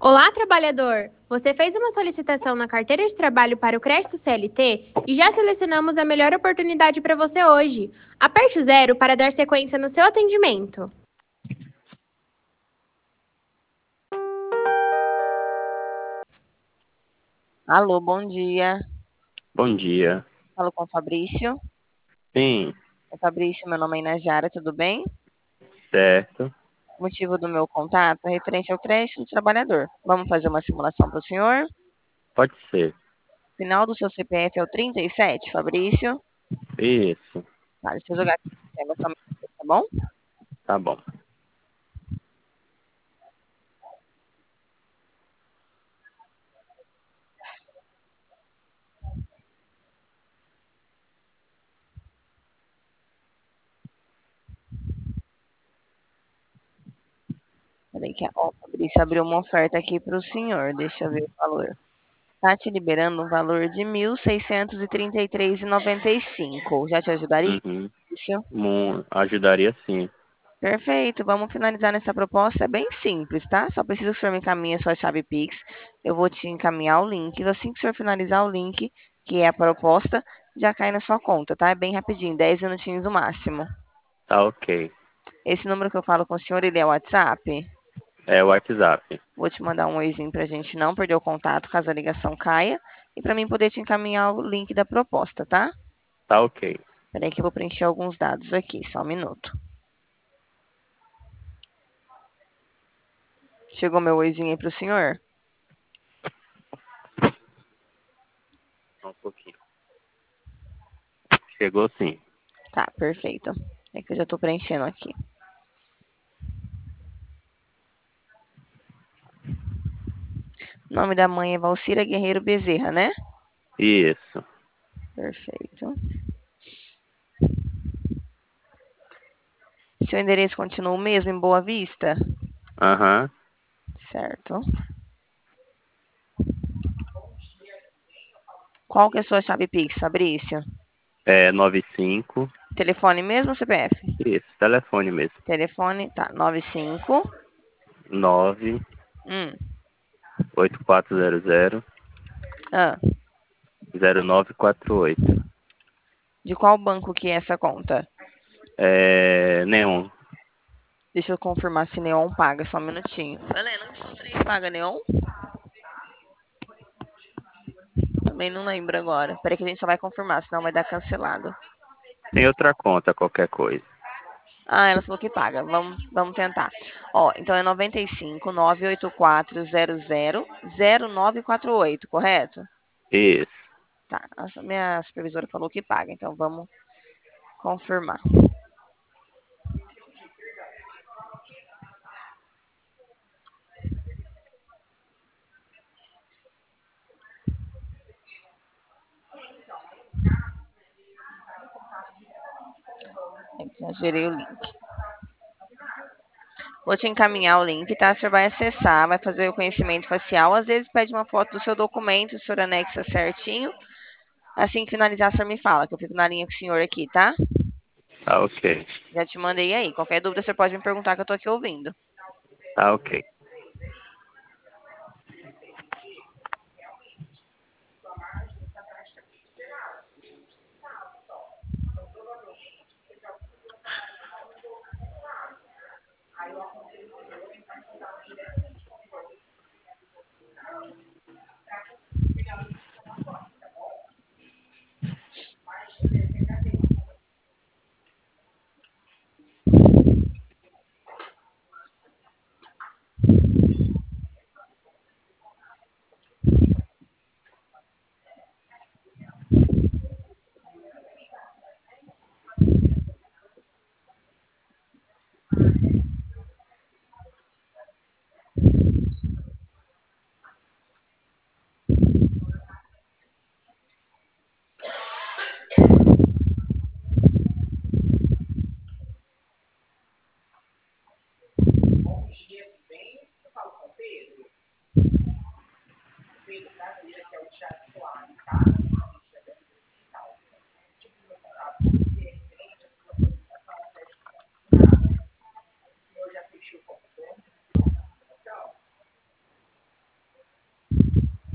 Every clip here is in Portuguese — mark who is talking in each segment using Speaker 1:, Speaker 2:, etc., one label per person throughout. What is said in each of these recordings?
Speaker 1: Olá, trabalhador! Você fez uma solicitação na carteira de trabalho para o crédito CLT e já selecionamos a melhor oportunidade para você hoje. Aperte o 0 para dar sequência no seu atendimento.
Speaker 2: Alô, bom dia.
Speaker 3: Bom dia.
Speaker 2: Falo com o Fabrício.
Speaker 3: Sim,
Speaker 2: Fabrício, meu nome é Inajara, tudo bem?
Speaker 3: certo.
Speaker 2: O motivo do meu contato é referente ao crédito do trabalhador. Vamos fazer uma simulação para o senhor?
Speaker 3: Pode ser.
Speaker 2: Final do seu CPF é o 37, Fabrício.
Speaker 3: Isso,
Speaker 2: Tá, deixa eu jogar aqui na tela só um minuto, tá bom?
Speaker 3: tá bom.
Speaker 2: Peraí que ó, Fabrício abriu uma oferta aqui para o senhor. Deixa eu ver o valor. Tá te liberando um valor de 1.633,95. Já te ajudaria,
Speaker 3: Uhum.
Speaker 2: Fabrício?
Speaker 3: Ajudaria sim.
Speaker 2: Perfeito, vamos finalizar nessa proposta. É bem simples, tá? Só precisa que o senhor me encaminhe a sua chave Pix. Eu vou te encaminhar o link. Assim que o senhor finalizar o link, que é a proposta, já cai na sua conta, tá? É bem rapidinho, 10 minutinhos no máximo.
Speaker 3: Tá ok.
Speaker 2: Esse número que eu falo com o senhor, ele é o WhatsApp?
Speaker 3: É o WhatsApp.
Speaker 2: Vou te mandar um oizinho pra gente não perder o contato caso a ligação caia. E pra mim poder te encaminhar o link da proposta, tá?
Speaker 3: Tá ok.
Speaker 2: Peraí que eu vou preencher alguns dados aqui, só um minuto. Chegou meu oizinho aí pro senhor?
Speaker 3: Só um pouquinho. Chegou sim.
Speaker 2: Tá, perfeito. É que eu já tô preenchendo aqui. O nome da mãe é Valcira Guerreiro Bezerra, né?
Speaker 3: Isso.
Speaker 2: Perfeito. Seu endereço continua o mesmo, em Boa Vista?
Speaker 3: Aham.
Speaker 2: Certo. Qual que é a sua chave Pix, Fabrício?
Speaker 3: É 95.
Speaker 2: Telefone mesmo ou CPF?
Speaker 3: Isso, telefone mesmo.
Speaker 2: Telefone, tá, 95.
Speaker 3: 9
Speaker 2: Hum,
Speaker 3: 8400
Speaker 2: ah,
Speaker 3: 0948.
Speaker 2: de qual banco que é essa conta?
Speaker 3: É Neon.
Speaker 2: Deixa eu confirmar se Neon paga, só um minutinho. Helena, paga Neon? Também não lembro agora. Peraí que a gente só vai confirmar, senão vai dar cancelado.
Speaker 3: Tem outra conta, qualquer coisa.
Speaker 2: Ah, ela falou que paga. Vamos tentar. Ó, então é 95 984 00 0948, correto?
Speaker 3: Isso.
Speaker 2: Tá. A minha supervisora falou que paga, então vamos confirmar. Já gerei o link. Vou te encaminhar o link, tá? O senhor vai acessar, vai fazer o conhecimento facial. Às vezes pede uma foto do seu documento, o senhor anexa certinho. Assim que finalizar, o senhor me fala, que eu fico na linha com o senhor aqui, tá?
Speaker 3: Tá ok.
Speaker 2: Já te mandei aí. Qualquer dúvida, o senhor pode me perguntar que eu tô aqui ouvindo.
Speaker 3: Tá ok.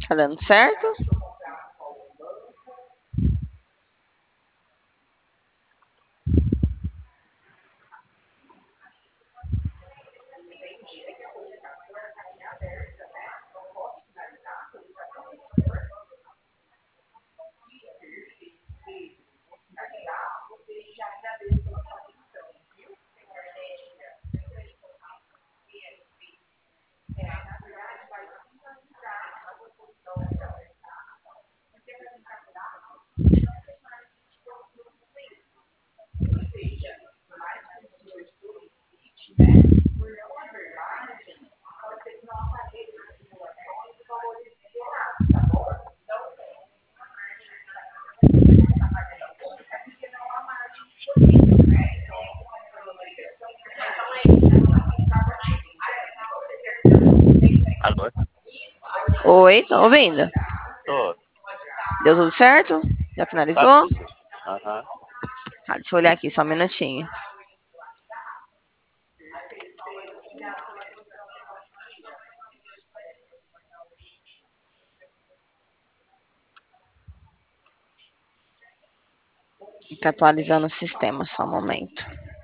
Speaker 2: Tá dando certo?
Speaker 3: Alô?
Speaker 2: Oi, tô ouvindo.
Speaker 3: Tô.
Speaker 2: Deu tudo certo? Já
Speaker 3: Tá
Speaker 2: finalizou?
Speaker 3: tudo. Aham.
Speaker 2: Tá, deixa eu olhar aqui, só um minutinho. Tá atualizando o sistema, só um momento.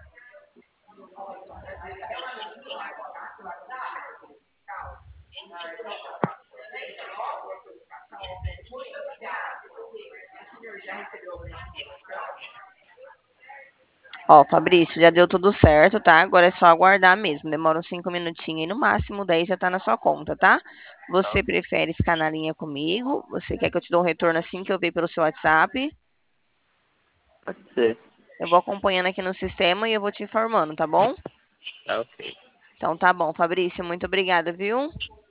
Speaker 2: Ó, Fabrício, já deu tudo certo, tá? Agora é só aguardar mesmo. Demora uns 5 minutinhos e no máximo 10 já tá na sua conta, tá? Você prefere ficar na linha comigo? Você quer que eu te dê um retorno assim que eu ver pelo seu WhatsApp?
Speaker 3: Pode ser.
Speaker 2: Eu vou acompanhando aqui no sistema e eu vou te informando, tá bom?
Speaker 3: Tá ok.
Speaker 2: Então tá bom, Fabrício, muito obrigada, viu?